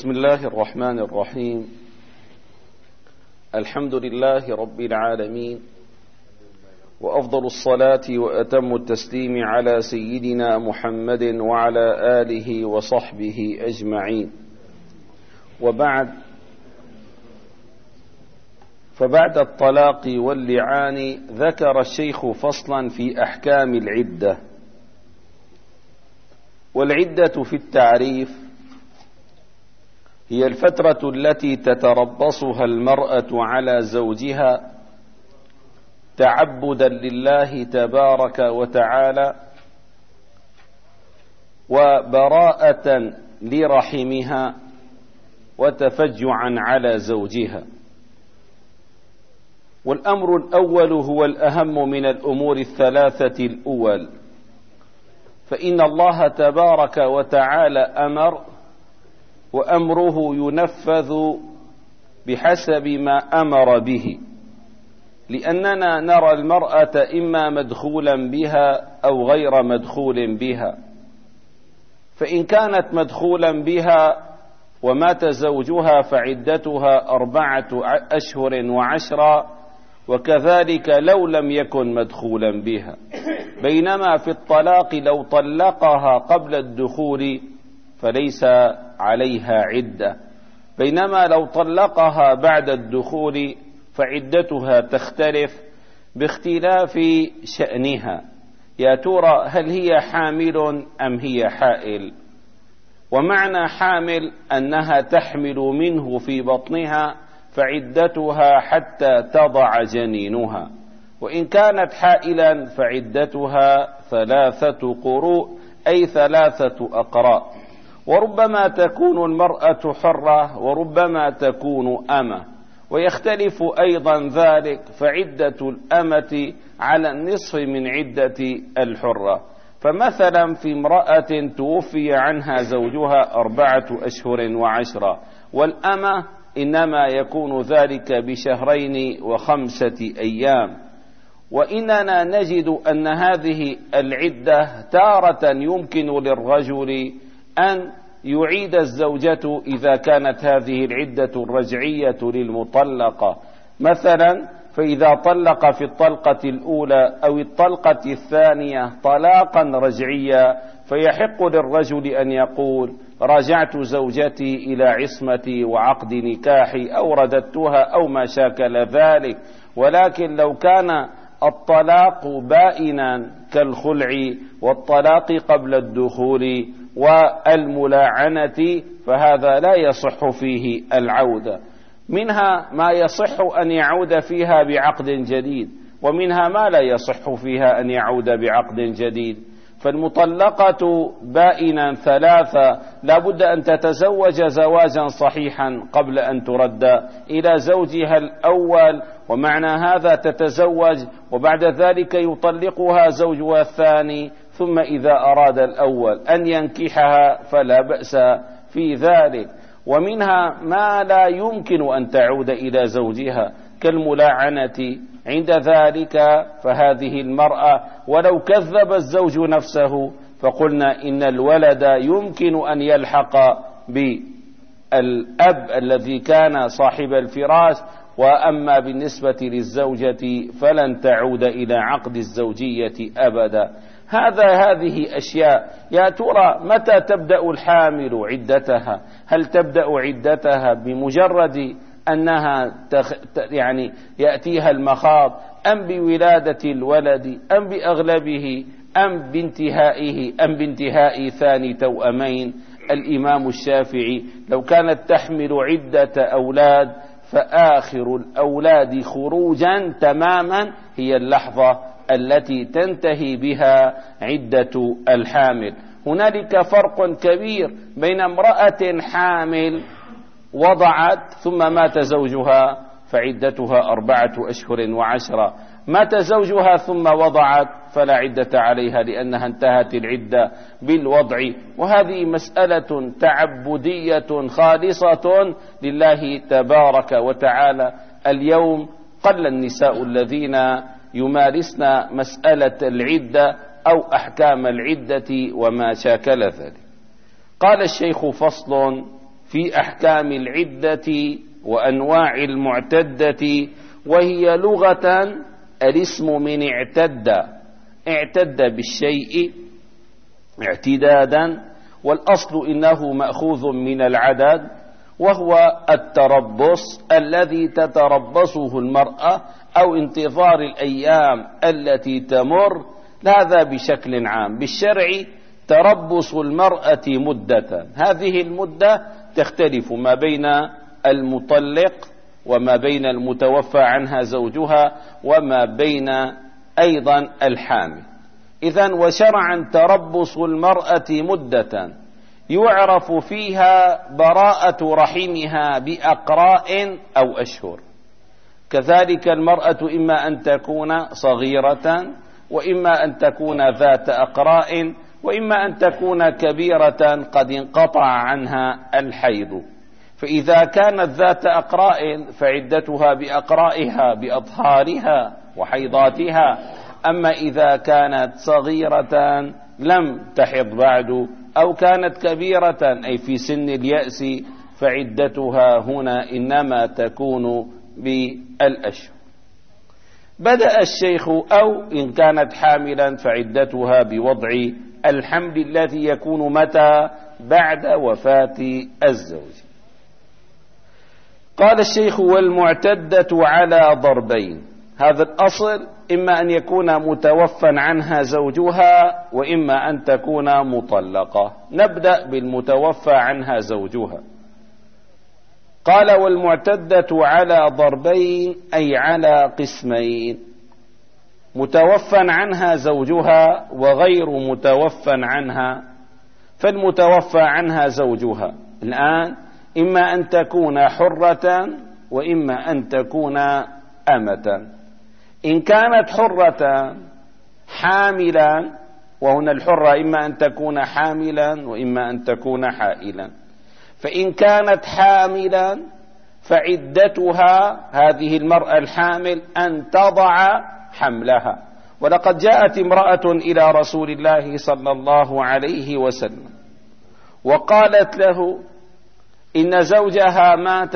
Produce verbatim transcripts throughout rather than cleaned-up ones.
بسم الله الرحمن الرحيم. الحمد لله رب العالمين، وأفضل الصلاة وأتم التسليم على سيدنا محمد وعلى آله وصحبه أجمعين، وبعد، فبعد الطلاق واللعان ذكر الشيخ فصلا في أحكام العدة. والعدة في التعريف هي الفترة التي تتربصها المرأة على زوجها تعبدا لله تبارك وتعالى وبراءة لرحمها وتفجعا على زوجها. والأمر الأول هو الأهم من الأمور الثلاثة الأول، فإن الله تبارك وتعالى أمر، وأمره ينفذ بحسب ما أمر به، لأننا نرى المرأة إما مدخولا بها أو غير مدخول بها. فإن كانت مدخولا بها ومات زوجها فعدتها أربعة أشهر وعشرة، وكذلك لو لم يكن مدخولا بها. بينما في الطلاق لو طلقها قبل الدخول فليس عليها عدة، بينما لو طلقها بعد الدخول فعدتها تختلف باختلاف شأنها. يا ترى هل هي حامل أم هي حائل؟ ومعنى حامل أنها تحمل منه في بطنها فعدتها حتى تضع جنينها، وإن كانت حائلا فعدتها ثلاثة قروء، أي ثلاثة أقراء. وربما تكون المرأة حرة وربما تكون أمة، ويختلف أيضا ذلك، فعدة الأمة على النصف من عدة الحرة. فمثلا في امرأة توفي عنها زوجها أربعة أشهر وعشرة، والأمة إنما يكون ذلك بشهرين وخمسة أيام. وإننا نجد أن هذه العدة تارة يمكن للرجل أن يعيد الزوجة إذا كانت هذه العدة الرجعية للمطلقة، مثلا فإذا طلق في الطلقة الأولى أو الطلقة الثانية طلاقا رجعيا، فيحق للرجل أن يقول: راجعت زوجتي إلى عصمتي وعقد نكاحي، أو رددتها، أو ما شاكل ذلك. ولكن لو كان الطلاق بائنا كالخلع والطلاق قبل الدخول والملاعنة فهذا لا يصح فيه العودة. منها ما يصح أن يعود فيها بعقد جديد، ومنها ما لا يصح فيها أن يعود بعقد جديد. فالمطلقة بائنا ثلاثة لا بد أن تتزوج زواجا صحيحا قبل أن ترد إلى زوجها الأول، ومعنى هذا تتزوج وبعد ذلك يطلقها زوجها الثاني، ثم إذا أراد الأول أن ينكحها فلا بأس في ذلك. ومنها ما لا يمكن أن تعود إلى زوجها كالملاعنة، عند ذلك فهذه المرأة ولو كذب الزوج نفسه فقلنا إن الولد يمكن أن يلحق بالأب الذي كان صاحب الفراش، وأما بالنسبة للزوجة فلن تعود إلى عقد الزوجية أبدا. هذا هذه أشياء. يا ترى متى تبدأ الحامل عدتها؟ هل تبدأ عدتها بمجرد أنها تخ... يعني يأتيها المخاض، أم بولادة الولد، أم بأغلبه، أم بانتهائه، أم بانتهاء ثاني توأمين؟ الإمام الشافعي لو كانت تحمل عدة أولاد فآخر الأولاد خروجا تماما هي اللحظة التي تنتهي بها عدة الحامل. هنالك فرق كبير بين امرأة حامل وضعت ثم مات زوجها فعدتها أربعة أشهر وعشرة، مات زوجها ثم وضعت فلا عدة عليها لأنها انتهت العدة بالوضع. وهذه مسألة تعبدية خالصة لله تبارك وتعالى. اليوم قل النساء الذين يمارسن مسألة العدة أو أحكام العدة وما شاكل ذلك. قال الشيخ: فصل في أحكام العدة وأنواع المعتدة، وهي لغة الاسم من اعتد، اعتد بالشيء اعتدادا، والأصل إنه مأخوذ من العدد، وهو التربص الذي تتربصه المرأة أو انتظار الأيام التي تمر. هذا بشكل عام. بالشرع تربص المرأة مدة، هذه المدة تختلف ما بين المطلق وما بين المتوفى عنها زوجها وما بين أيضا الحامل. إذن وشرعا تربص المرأة مدة يعرف فيها براءة رحمها بأقراء أو أشهر. كذلك المرأة إما أن تكون صغيرة، وإما أن تكون ذات أقراء، وإما أن تكون كبيرة قد انقطع عنها الحيض. فإذا كانت ذات أقراء فعدتها بأقرائها بأطهارها وحيضاتها، أما إذا كانت صغيرة لم تحض بعد أو كانت كبيرة أي في سن اليأس فعدتها هنا إنما تكون بالأشهر. بدأ الشيخ أو إن كانت حاملا فعدتها بوضع الحمل الذي يكون متى؟ بعد وفاة الزوج. قال الشيخ: والمعتدة على ضربين. هذا الأصل إما أن يكون متوفى عنها زوجها وإما أن تكون مطلقة. نبدأ بالمتوفى عنها زوجها. قال: والمعتدة على ضربين أي على قسمين: متوفى عنها زوجها وغير متوفى عنها. فالمتوفى عنها زوجها الآن إما أن تكون حرة وإما أن تكون أمة. إن كانت حرة حاملا، وهنا الحرة إما أن تكون حاملا وإما أن تكون حائلا، فإن كانت حاملا فعدتها هذه المرأة الحامل أن تضع حملها. ولقد جاءت امرأة إلى رسول الله صلى الله عليه وسلم وقالت له إن زوجها مات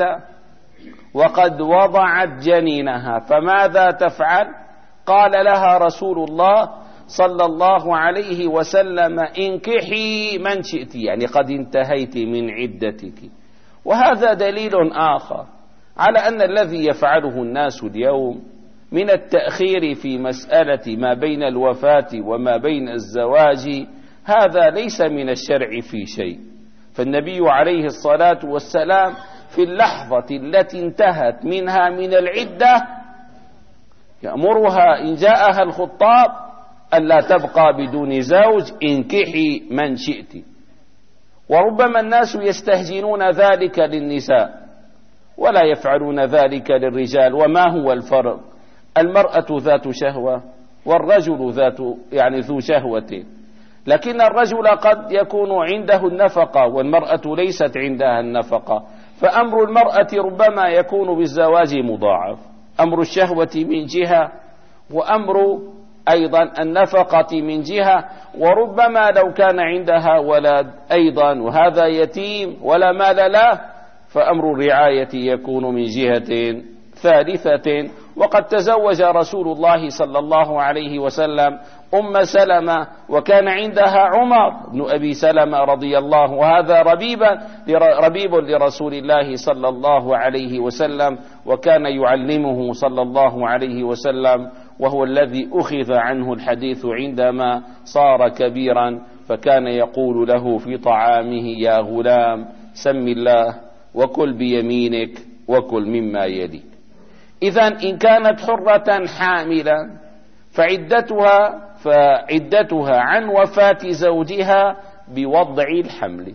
وقد وضعت جنينها فماذا تفعل؟ قال لها رسول الله صلى الله عليه وسلم: انكحي من شئت، يعني قد انتهيت من عدتك. وهذا دليل آخر على أن الذي يفعله الناس اليوم من التأخير في مسألة ما بين الوفاة وما بين الزواج هذا ليس من الشرع في شيء. فالنبي عليه الصلاة والسلام في اللحظة التي انتهت منها من العدة يأمرها إن جاءها الخطاب ألا تبقى بدون زوج، انكحي من شئت. وربما الناس يستهجنون ذلك للنساء ولا يفعلون ذلك للرجال. وما هو الفرق؟ المرأة ذات شهوة والرجل ذات يعني ذو شهوة، لكن الرجل قد يكون عنده النفقة والمرأة ليست عندها النفقة، فأمر المرأة ربما يكون بالزواج مضاعف، أمر الشهوة من جهة وأمر أيضا النفقة من جهة، وربما لو كان عندها ولد أيضا وهذا يتيم ولا مال له فأمر الرعاية يكون من جهة ثالثة. وقد تزوج رسول الله صلى الله عليه وسلم أم سلمة وكان عندها عمر بن أبي سلمة رضي الله، وهذا ربيبا ربيب لرسول الله صلى الله عليه وسلم، وكان يعلمه صلى الله عليه وسلم، وهو الذي أخذ عنه الحديث عندما صار كبيرا، فكان يقول له في طعامه: يا غلام سم الله وكل بيمينك وكل مما يليك. إذن إن كانت حرة حاملا فعدتها فعدتها عن وفاة زوجها بوضع الحمل،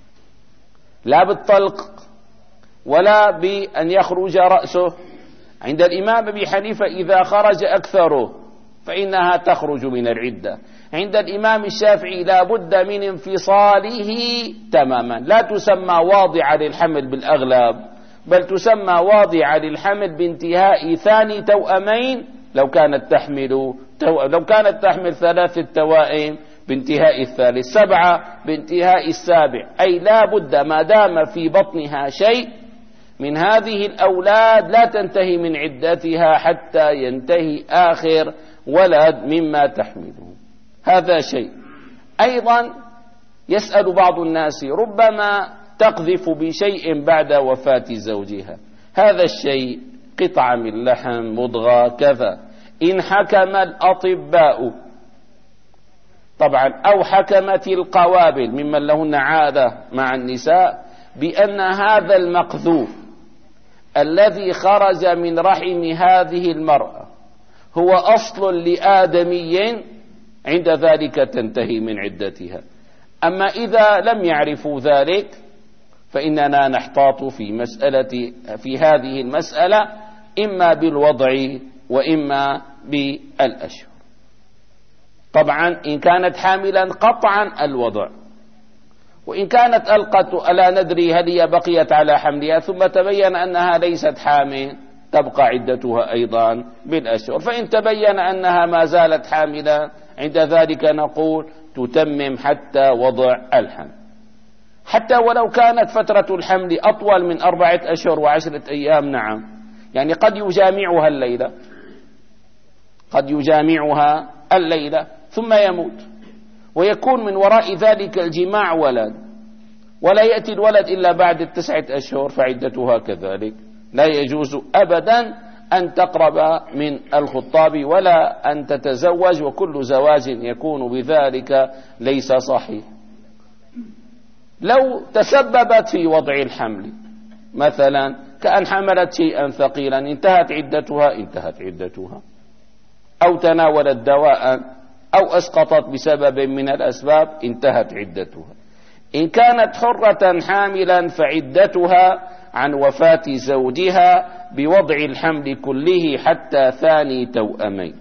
لا بالطلق ولا بأن يخرج رأسه. عند الإمام أبي حنيفة إذا خرج أكثره فإنها تخرج من العدة. عند الإمام الشافعي لا بد من انفصاله تماما، لا تسمى واضعة للحمل بالأغلب، بل تسمى واضعة للحمل بانتهاء ثاني توأمين. لو كانت تحمل تو... لو كانت تحمل ثلاث توائم بانتهاء الثالث، سبعة بانتهاء السابع، أي لا بد ما دام في بطنها شيء من هذه الأولاد لا تنتهي من عدتها حتى ينتهي آخر ولد مما تحمله. هذا شيء. أيضا يسأل بعض الناس ربما تقذف بشيء بعد وفاة زوجها، هذا الشيء قطعة من لحم، مضغة، كذا، إن حكم الأطباء طبعا أو حكمت القوابل ممن لهن عادة مع النساء بأن هذا المقذوف الذي خرج من رحم هذه المرأة هو أصل لآدمي، عند ذلك تنتهي من عدتها. أما إذا لم يعرفوا ذلك فإننا نحتاط في مسألة في هذه المسألة إما بالوضع وإما بالأشهر. طبعا إن كانت حاملا قطعا الوضع، وإن كانت ألقت ألا ندري هل هي بقيت على حملها ثم تبين أنها ليست حامل تبقى عدتها أيضا بالأشهر. فإن تبين أنها ما زالت حاملا عند ذلك نقول تتمم حتى وضع الحمل، حتى ولو كانت فترة الحمل أطول من أربعة أشهر وعشرة أيام. نعم، يعني قد يجامعها الليلة قد يجامعها الليلة ثم يموت ويكون من وراء ذلك الجماع ولد، ولا يأتي الولد إلا بعد التسعة أشهر، فعدتها كذلك. لا يجوز أبدا أن تقرب من الخطاب ولا أن تتزوج، وكل زواج يكون بذلك ليس صحيح. لو تسببت في وضع الحمل مثلا كأن حملت شيئا ثقيلا انتهت عدتها انتهت عدتها، أو تناولت دواء أو أسقطت بسبب من الأسباب انتهت عدتها. إن كانت حرة حاملا فعدتها عن وفاة زوجها بوضع الحمل كله حتى ثاني توأمين.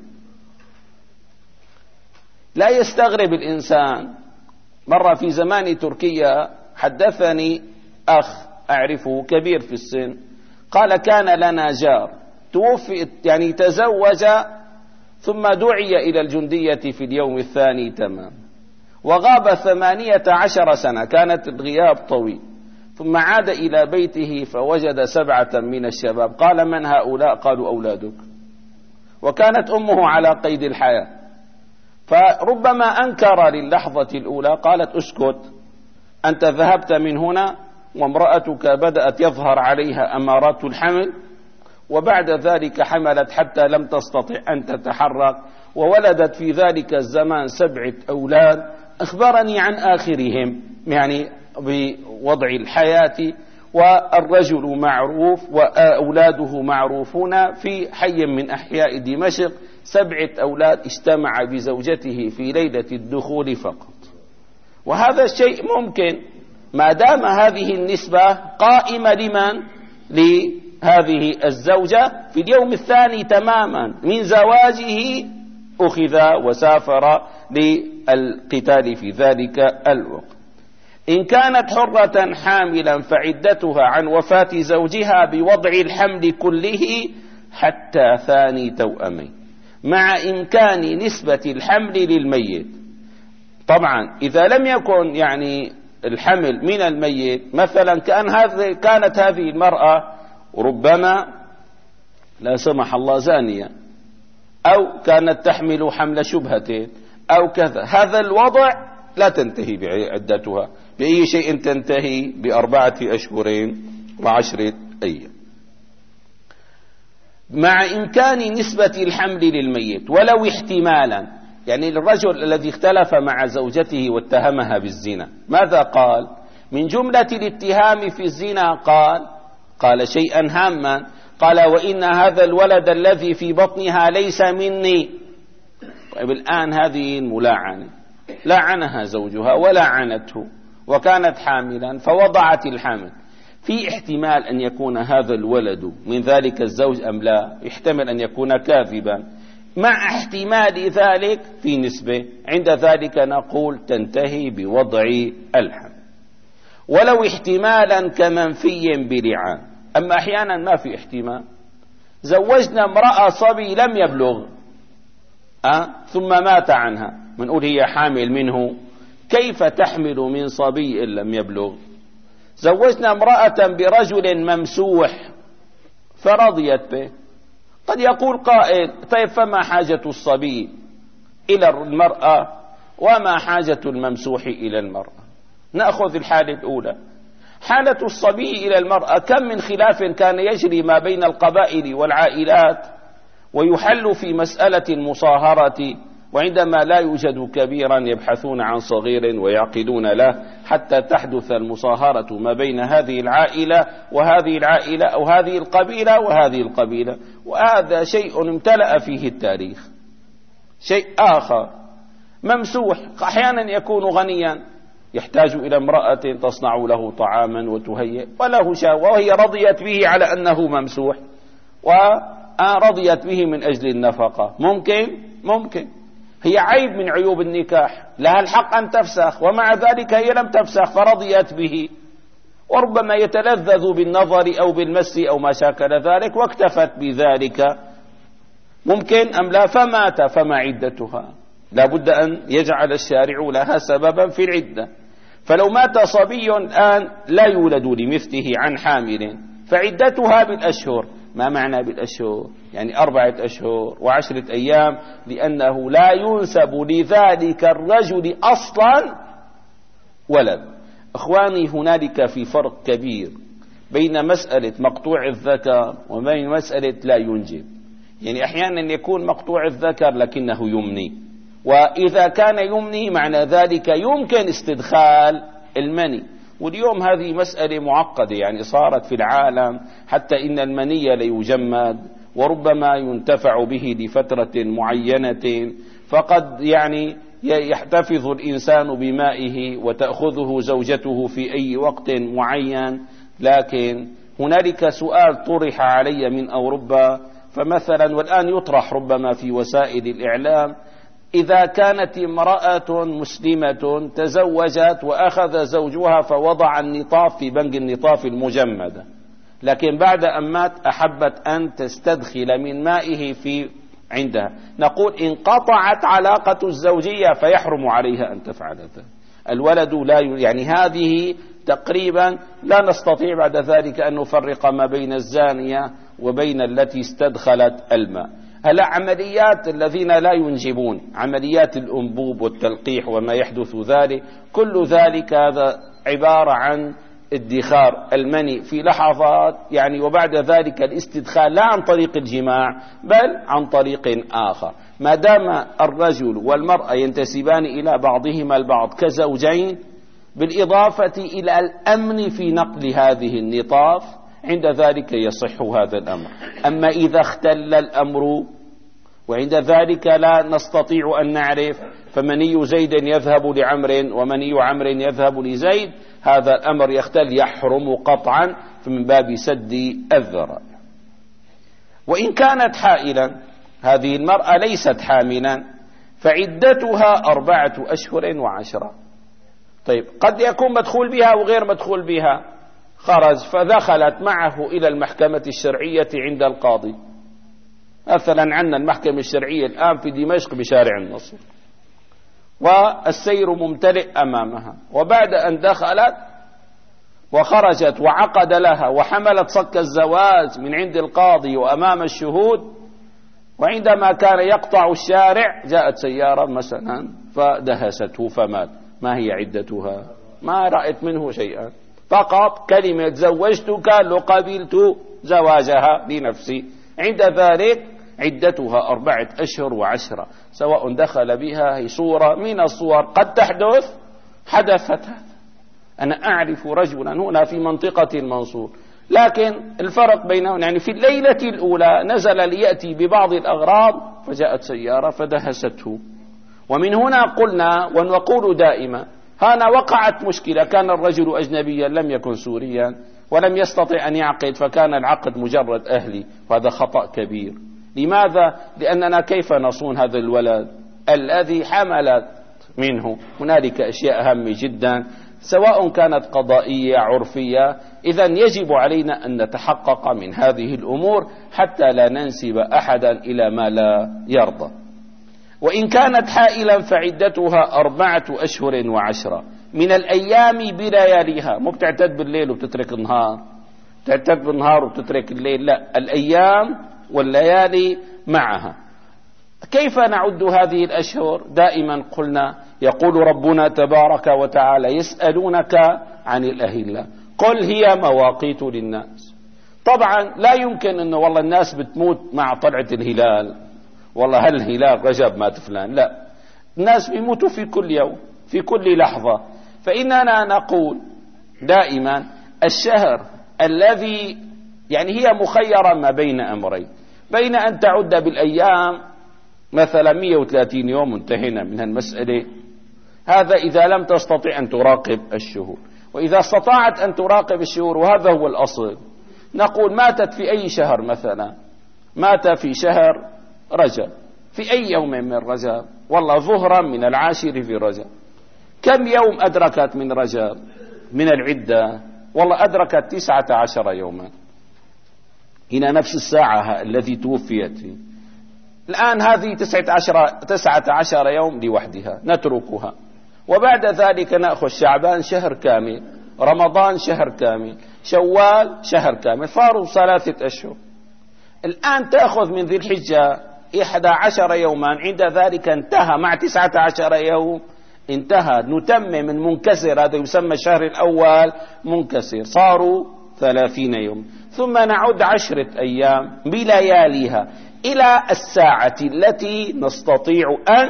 لا يستغرب الإنسان. مرة في زمان تركيا حدثني أخ أعرفه كبير في السن، قال كان لنا جار توفي يعني تزوج ثم دعي إلى الجندية في اليوم الثاني تمام، وغاب ثمانية عشر سنة، كانت الغياب طويل، ثم عاد إلى بيته فوجد سبعة من الشباب. قال من هؤلاء؟ قالوا أولادك. وكانت أمه على قيد الحياة، فربما أنكر للحظة الأولى. قالت اسكت، أنت ذهبت من هنا وامرأتك بدأت يظهر عليها أمارات الحمل، وبعد ذلك حملت حتى لم تستطع أن تتحرك، وولدت في ذلك الزمان سبعة أولاد. أخبرني عن آخرهم يعني بوضع الحياة، والرجل معروف وأولاده معروفون في حي من أحياء دمشق، سبعة أولاد اجتمع بزوجته في ليلة الدخول فقط. وهذا الشيء ممكن ما دام هذه النسبة قائمة لمن؟ لهذه الزوجة في اليوم الثاني تماما من زواجه أخذ وسافر للقتال في ذلك الوقت. إن كانت حرة حاملا فعدتها عن وفاة زوجها بوضع الحمل كله حتى ثاني توأمين، مع إمكان نسبة الحمل للميت. طبعا إذا لم يكن يعني الحمل من الميت، مثلا كأن هذه كانت هذه المرأة ربما لا سمح الله زانية، أو كانت تحمل حمل شبهة أو كذا، هذا الوضع لا تنتهي بعدتها. بأي شيء تنتهي؟ بأربعة أشهر وعشرة أيام، مع إمكان نسبة الحمل للميت ولو احتمالا. يعني الرجل الذي اختلف مع زوجته واتهمها بالزنا، ماذا قال؟ من جملة الاتهام في الزنا قال قال شيئا هاما، قال وإن هذا الولد الذي في بطنها ليس مني. طيب الآن هذه الملاعنة لعنها زوجها ولعنته، وكانت حاملا فوضعت الحمل، في احتمال أن يكون هذا الولد من ذلك الزوج أم لا؟ يحتمل أن يكون كاذبا. مع احتمال ذلك في نسبة، عند ذلك نقول تنتهي بوضع الحمل، ولو احتمالا كمنفي بلعان. أما أحيانا ما في احتمال، زوجنا امرأة صبي لم يبلغ، أه؟ ثم مات عنها، منقول هي حامل منه، كيف تحمل من صبي لم يبلغ؟ زوجنا امرأة برجل ممسوح فرضيت به. قد يقول قائل: طيب فما حاجة الصبي إلى المرأة وما حاجة الممسوح إلى المرأة؟ نأخذ الحالة الأولى، حالة الصبي إلى المرأة. كم من خلاف كان يجري ما بين القبائل والعائلات ويحل في مسألة المصاهرة، وعندما لا يوجد كبيرا يبحثون عن صغير ويعقدون له حتى تحدث المصاهرة ما بين هذه العائلة وهذه العائلة أو هذه القبيلة وهذه القبيلة. وهذا شيء امتلأ فيه التاريخ. شيء آخر، ممسوح، أحيانا يكون غنيا يحتاج إلى امرأة تصنع له طعاما وتهيئ وله شهوة، وهي رضيت به على أنه ممسوح ورضيت به من أجل النفقة. ممكن ممكن هي عيب من عيوب النكاح، لها الحق أن تفسخ، ومع ذلك هي لم تفسخ فرضيت به، وربما يتلذذ بالنظر أو بالمس أو ما شاكل ذلك واكتفت بذلك. ممكن أم لا؟ فمات، فما عدتها؟ لا بد أن يجعل الشارع لها سببا في العدة. فلو مات صبي الآن لا يولد لمثله عن حامل فعدتها بالأشهر. ما معنى بالأشهر؟ يعني أربعة أشهر وعشرة أيام، لأنه لا ينسب لذلك الرجل أصلا ولد. أخواني، هنالك في فرق كبير بين مسألة مقطوع الذكر وبين مسألة لا ينجب. يعني أحيانا يكون مقطوع الذكر لكنه يمني، وإذا كان يمني معنى ذلك يمكن استدخال المني. واليوم هذه مسألة معقدة، يعني صارت في العالم حتى إن المني ليجمد وربما ينتفع به لفترة معينة، فقد يعني يحتفظ الإنسان بمائه وتأخذه زوجته في أي وقت معين. لكن هنالك سؤال طرح علي من أوروبا، فمثلا والآن يطرح ربما في وسائل الإعلام: إذا كانت امرأة مسلمة تزوجت وأخذ زوجها فوضع النطاف في بنك النطاف المجمدة، لكن بعد أن مات أحبت أن تستدخل من مائه في عندها، نقول انقطعت علاقة الزوجية فيحرم عليها أن تفعل ذلك. الولد لا ي... يعني هذه تقريبا لا نستطيع بعد ذلك أن نفرق ما بين الزانية وبين التي استدخلت الماء. هلا عمليات الذين لا ينجبون، عمليات الأنبوب والتلقيح وما يحدث ذلك، كل ذلك هذا عبارة عن ادخار المني في لحظات، يعني وبعد ذلك الاستدخال لا عن طريق الجماع بل عن طريق آخر. ما دام الرجل والمرأة ينتسبان إلى بعضهما البعض كزوجين، بالإضافة إلى الأمن في نقل هذه النطاف، عند ذلك يصح هذا الأمر. أما إذا اختل الأمر وعند ذلك لا نستطيع أن نعرف، فمني زيد يذهب لعمر ومني عمر يذهب لزيد، هذا الأمر يختل، يحرم قطعا من باب سد الذرائع. وإن كانت حائلا، هذه المرأة ليست حاملا، فعدتها أربعة أشهر وعشرة. طيب قد يكون مدخول بها وغير مدخول بها، خرج فدخلت معه إلى المحكمة الشرعية عند القاضي. مثلا عندنا المحكمة الشرعية الآن في دمشق بشارع النصر، والسير ممتلئ أمامها، وبعد أن دخلت وخرجت وعقد لها وحملت صك الزواج من عند القاضي وأمام الشهود، وعندما كان يقطع الشارع جاءت سيارة مثلا فدهسته فمات. ما هي عدتها؟ ما رأيت منه شيئا، فقط كلمة زوجتك لقبلت زواجها بنفسي. عند ذلك عدتها أربعة أشهر وعشرة، سواء دخل بها هي صورة من الصور قد تحدث، حدثت. أنا أعرف رجلا هنا في منطقة المنصور، لكن الفرق بينهم يعني في الليلة الأولى نزل ليأتي ببعض الأغراض فجاءت سيارة فدهسته. ومن هنا قلنا ونقول دائما، هنا وقعت مشكلة، كان الرجل أجنبيا لم يكن سوريا ولم يستطع أن يعقد، فكان العقد مجرد أهلي، وهذا خطأ كبير. لماذا؟ لأننا كيف نصون هذا الولد الذي حملت منه؟ هنالك أشياء هامة جدا، سواء كانت قضائية عرفية. إذن يجب علينا أن نتحقق من هذه الأمور حتى لا ننسب أحدا إلى ما لا يرضى. وإن كانت حائلا فعدتها أربعة أشهر وعشرة من الأيام بلياليها. مو بتعتد بالليل وبتترك النهار، تعتد بالنهار وبتترك الليل، لا، الأيام والليالي معها. كيف نعد هذه الأشهر؟ دائما قلنا يقول ربنا تبارك وتعالى يسألونك عن الأهلة قل هي مواقيت للناس. طبعا لا يمكن أنه والله الناس بتموت مع طلعة الهلال، والله هل هلال رجب مات فلان، لا، الناس بيموتوا في كل يوم في كل لحظة. فإننا نقول دائما الشهر الذي يعني هي مخيرة ما بين أمرين، بين أن تعد بالأيام مثلا مئة وثلاثين يوم انتهينا من المسألة، هذا إذا لم تستطع أن تراقب الشهور. وإذا استطاعت أن تراقب الشهور، وهذا هو الأصل، نقول ماتت في أي شهر، مثلا مات في شهر رجب، في أي يوم من رجب، والله ظهرا من العاشر في رجب، كم يوم أدركت من رجب من العدة؟ والله أدركت تسعة عشر يوما، هنا نفس الساعة التي توفيت فيه. الآن هذه تسعة عشر, تسعة عشر يوم لوحدها نتركها، وبعد ذلك نأخذ شعبان شهر كامل، رمضان شهر كامل، شوال شهر كامل، فاروا ثلاثة أشهر. الآن تأخذ من ذي الحجة إحدى عشر يوما، عند ذلك انتهى مع تسعة عشر يوم، انتهى، نتمم من منكسر، هذا يسمى الشهر الأول منكسر، صاروا ثلاثين يوم. ثم نعود عشرة أيام بلياليها إلى الساعة التي نستطيع أن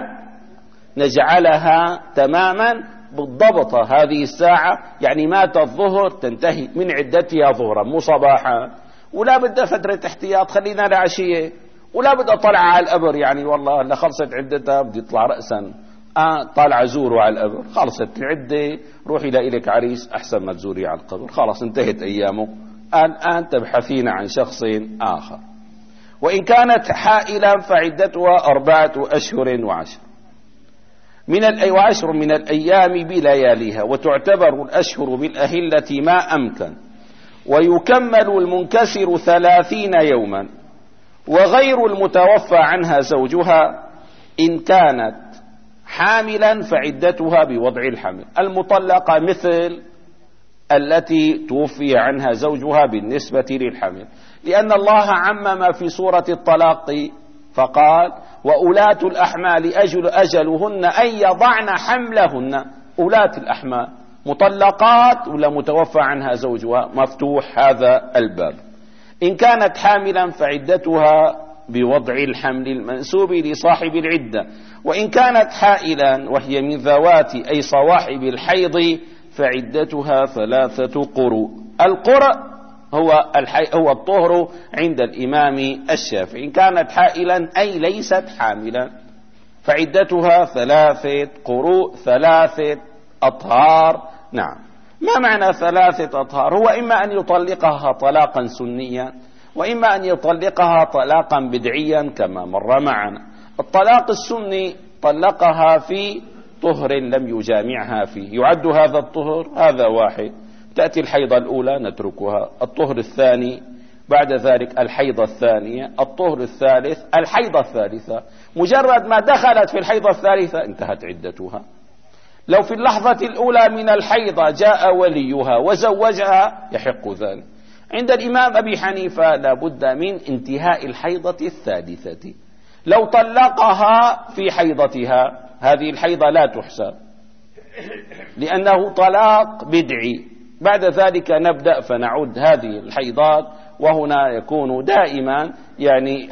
نجعلها تماما بالضبط. هذه الساعة يعني مات الظهر تنتهي من عدتها ظهرا مو صباحا، ولا بدها فترة احتياط خلينا لعشية، ولا بدها طلع على القبر، يعني والله اللي خلصت عدتها بدي يطلع رأسا آه طالع زوره على القبر، خلصت العدة روحي لإلك عريس أحسن ما تزوري على القبر، خلاص انتهت أيامه، الآن تبحثين عن شخص آخر. وإن كانت حائلا فعدتها أربعة أشهر وعشر من وعشر من الأيام بلياليها، وتعتبر الأشهر بالأهلة ما أمكن، ويكمل المنكسر ثلاثين يوما. وغير المتوفى عنها زوجها إن كانت حاملا فعدتها بوضع الحمل. المطلقة مثل التي توفي عنها زوجها بالنسبة للحمل، لأن الله عمم في سورة الطلاق فقال وأولاة الأحمال أجل أجلهن أن يضعن حملهن. أولاة الأحمال مطلقات ولا متوفى عنها زوجها؟ مفتوح هذا الباب. إن كانت حاملا فعدتها بوضع الحمل المنسوب لصاحب العدة. وإن كانت حائلا وهي من ذوات أي صواحب الحيض فعدتها ثلاثة قروء. القرء هو الحي... هو الطهر عند الإمام الشافعي. إن كانت حائلا أي ليست حاملا فعدتها ثلاثة قروء، ثلاثة أطهار. نعم، ما معنى ثلاثة أطهار؟ هو إما أن يطلقها طلاقا سنيا، وإما أن يطلقها طلاقا بدعيا كما مر معنا. الطلاق السني طلقها في طهر لم يجامعها فيه، يعد هذا الطهر، هذا واحد، تأتي الحيضة الأولى نتركها، الطهر الثاني، بعد ذلك الحيضة الثانية، الطهر الثالث، الحيضة الثالثة. مجرد ما دخلت في الحيضة الثالثة انتهت عدتها. لو في اللحظة الأولى من الحيضة جاء وليها وزوجها يحق ذلك. عند الإمام أبي حنيفة لابد من انتهاء الحيضة الثالثة. لو طلقها في حيضتها هذه الحيضة لا تحسب، لأنه طلاق بدعي. بعد ذلك نبدأ فنعد هذه الحيضات، وهنا يكون دائما يعني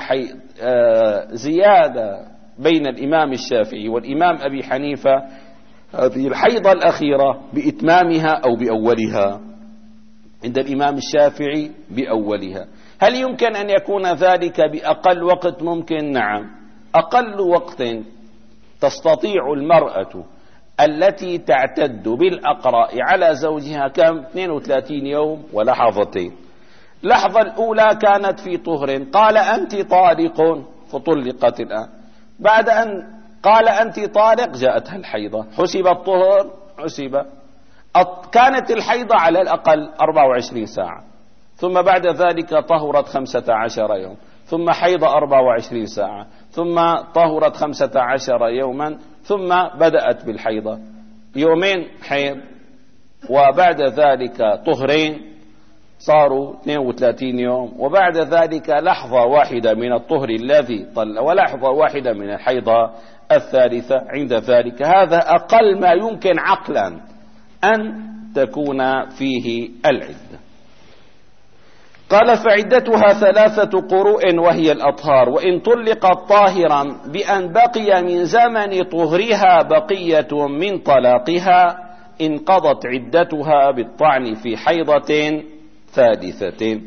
زيادة بين الإمام الشافعي والإمام أبي حنيفة هذه الحيضة الأخيرة بإتمامها أو بأولها. عند الإمام الشافعي بأولها. هل يمكن أن يكون ذلك بأقل وقت؟ ممكن، نعم. أقل وقت تستطيع المرأة التي تعتد بالأقراء على زوجها كم؟ اثنين وثلاثين يوم ولحظتين. اللحظة الأولى كانت في طهر، قال أنت طالق فطلقت الآن. بعد أن قال أنت طالق جاءتها الحيضة، حسب الطهر، حسب. كانت الحيضة على الأقل أربع وعشرين ساعة، ثم بعد ذلك طهرت خمسة عشر يوم، ثم حيض أربع وعشرين ساعة، ثم طهرت خمسة عشر يوما، ثم بدأت بالحيضة يومين حيض، وبعد ذلك طهرين صاروا اثنين وثلاثين يوم، وبعد ذلك لحظة واحدة من الطهر الذي طل ولحظة واحدة من الحيضة الثالثة. عند ذلك هذا أقل ما يمكن عقلا أن تكون فيه العدة. قال فعدتها ثلاثة قروء وهي الأطهار، وإن طلقت طاهرا بأن بقي من زمن طهرها بقية من طلاقها انقضت عدتها بالطعن في حيضة ثالثة.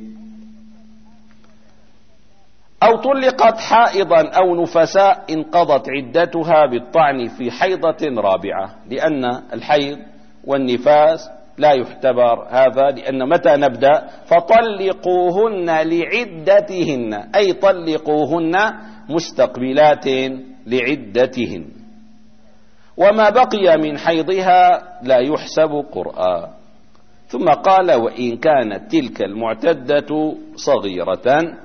أو طلقت حائضا أو نفساء انقضت عدتها بالطعن في حيضة رابعة، لأن الحيض والنفاس لا يعتبر هذا، لأن متى نبدأ فطلقوهن لعدتهن، أي طلقوهن مستقبلات لعدتهن، وما بقي من حيضها لا يحسب قرآن. ثم قال وإن كانت تلك المعتدة صغيرة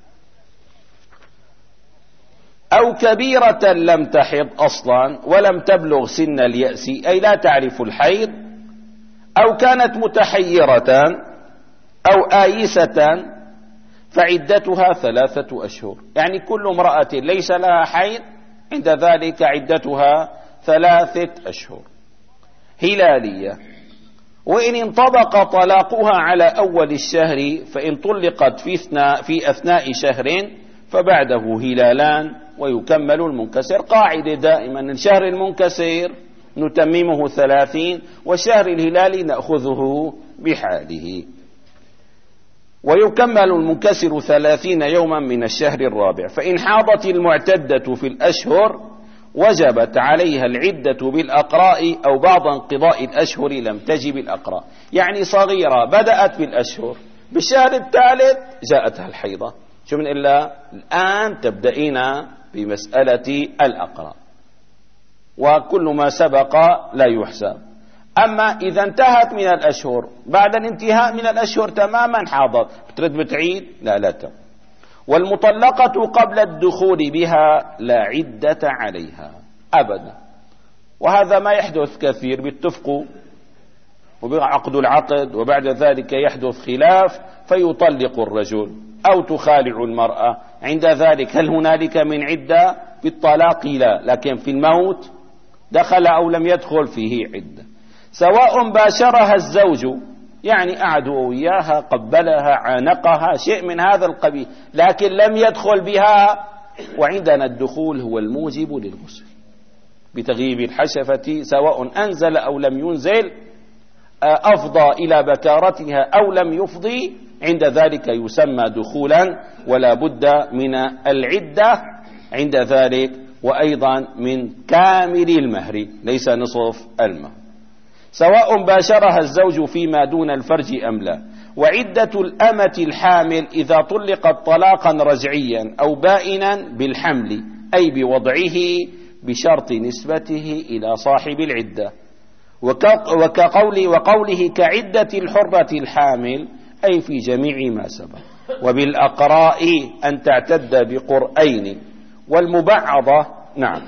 أو كبيرة لم تحض أصلا ولم تبلغ سن اليأس، أي لا تعرف الحيض، أو كانت متحيرة أو آيسة فعدتها ثلاثة أشهر. يعني كل امرأة ليس لها حيض عند ذلك عدتها ثلاثة أشهر هلالية. وإن انطبق طلاقها على أول الشهر فإن طلقت في أثناء, في أثناء شهر فبعده هلالان ويكمل المنكسر. قاعدة دائما الشهر المنكسر نتممه ثلاثين، والشهر الهلالي نأخذه بحاله، ويكمل المنكسر ثلاثين يوما من الشهر الرابع. فإن حاضت المعتدة في الأشهر وجبت عليها العدة بالأقراء، أو بعد انقضاء الأشهر لم تجب الأقراء. يعني صغيرة بدأت بالأشهر، بالشهر الثالث جاءتها الحيضة، شو من إلا الآن تبدأين بمسألة الأقراء، وكل ما سبق لا يحسب. أما إذا انتهت من الأشهر بعد الانتهاء من الأشهر تماما حاضت، بترد بتعيد؟ لا لا تم. والمطلقة قبل الدخول بها لا عدة عليها أبدا. وهذا ما يحدث كثير، بيتفقوا وبعقد العقد وبعد ذلك يحدث خلاف فيطلق الرجل أو تخالع المرأة. عند ذلك هل هنالك من عدة؟ في الطلاق لا، لكن في الموت دخل أو لم يدخل فيه عدة. سواء باشرها الزوج، يعني قعدوا وياها قبلها عانقها شيء من هذا القبيل، لكن لم يدخل بها، وعندنا الدخول هو الموجب للغسل بتغييب الحشفة، سواء أنزل أو لم ينزل، أفضى إلى بكارتها أو لم يفضي، عند ذلك يسمى دخولا، ولا بد من العدة عند ذلك، وأيضا من كامل المهر ليس نصف المهر، سواء باشرها الزوج فيما دون الفرج أم لا. وعدة الأمة الحامل إذا طلقت طلاقا رجعيا أو بائنا بالحمل، أي بوضعه بشرط نسبته إلى صاحب العدة، وكقول وقوله كعدة الحرة الحامل، أي في جميع ما سبق. وبالأقراء أن تعتد بقرئين، والمبعضة نعم،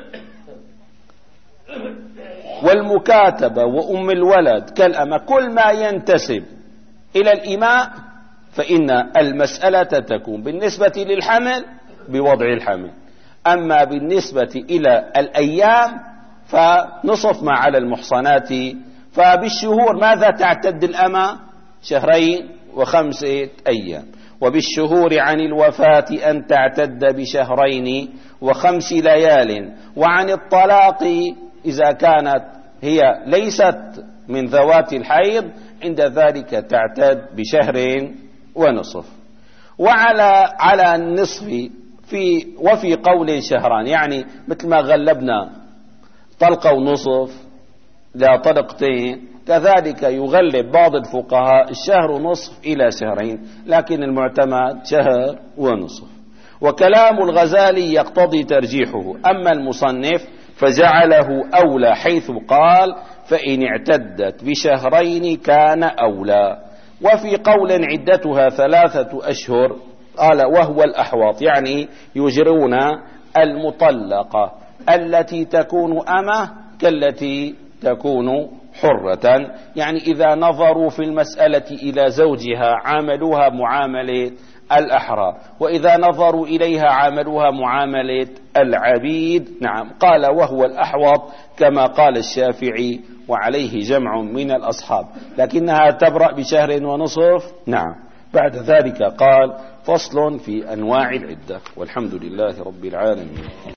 والمكاتبة وأم الولد كالأمة، كل ما ينتسب إلى الإماء فإن المسألة تكون بالنسبة للحمل بوضع الحمل، أما بالنسبة إلى الأيام فنصف ما على المحصنات. فبالشهور ماذا تعتد الأمة؟ شهرين وخمسة أيام. وبالشهور عن الوفاة أن تعتد بشهرين وخمس ليال. وعن الطلاق إذا كانت هي ليست من ذوات الحيض عند ذلك تعتد بشهر ونصف. وعلى على النصف في وفي قول شهران، يعني مثل ما غلبنا طلقة ونصف لا طلقتين، كذلك يغلب بعض الفقهاء الشهر ونصف إلى شهرين، لكن المعتمد شهر ونصف. وكلام الغزالي يقتضي ترجيحه، أما المصنف فجعله أولى حيث قال فإن اعتدت بشهرين كان أولى. وفي قول عدتها ثلاثة أشهر قال وهو الأحوط يعني يجرون المطلقة التي تكون أمة كالتي تكون حرة، يعني إذا نظروا في المسألة إلى زوجها عاملوها معاملة الأحرار، وإذا نظروا إليها عاملوها معاملة العبيد. نعم، قال وهو الأحوط كما قال الشافعي وعليه جمع من الأصحاب، لكنها تبرأ بشهر ونصف. نعم. بعد ذلك قال فصل في أنواع العدة، والحمد لله رب العالمين.